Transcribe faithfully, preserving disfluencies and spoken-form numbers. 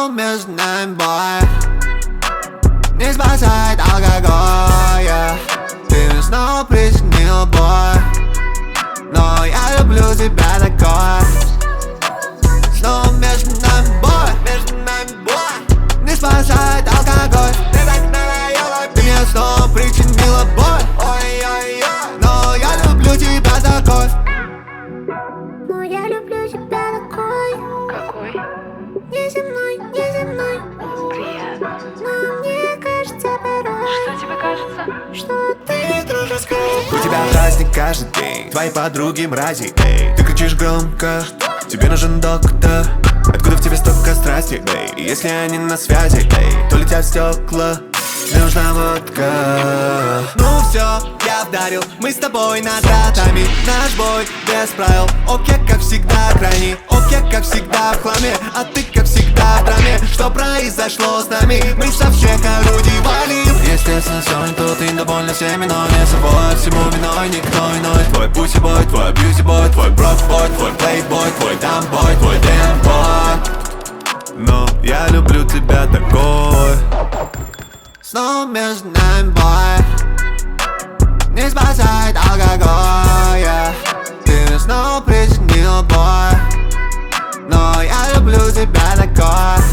Снова между нами бой, не спасает алкоголь, yeah. Ты мне снова причинила боль, но я люблю тебя такой. Снова между нами бой, между нами бой, не спасает алкоголь. Ты так надоела, ты мне снова причинила боль, ой-ой-ой, но я люблю тебя такой. Но я люблю тебя такой. Какой? Неземной, неземной. Приятно. Но мне кажется порой, Что тебе кажется? что ты дружеской. У тебя праздник каждый день, твои подруги мрази, эй. Ты кричишь громко, тебе нужен доктор. Откуда в тебе столько страсти, эй? И если они на связи, эй, то летят стекла, мне нужна водка. Ну все, я вдарил, мы с тобой над ратами. Наш бой без правил, окей, как всегда крайний, окей, как всегда в хламе, а ты как всегда в драме. Что произошло с нами? Мы со всех орудий валим. Естественно, все не тут, и довольно всеми, но не собой. Всему виной никто иной. Твой пуси-бой, твой абьюзи-бой, твой брок-бой, твой плейбой, твой дамбой, твой дэмбой. Но я люблю тебя такой. Снова между нами бой, не спасает алкоголь, yeah. Ты мне снова причинила боль, но я люблю тебя такой.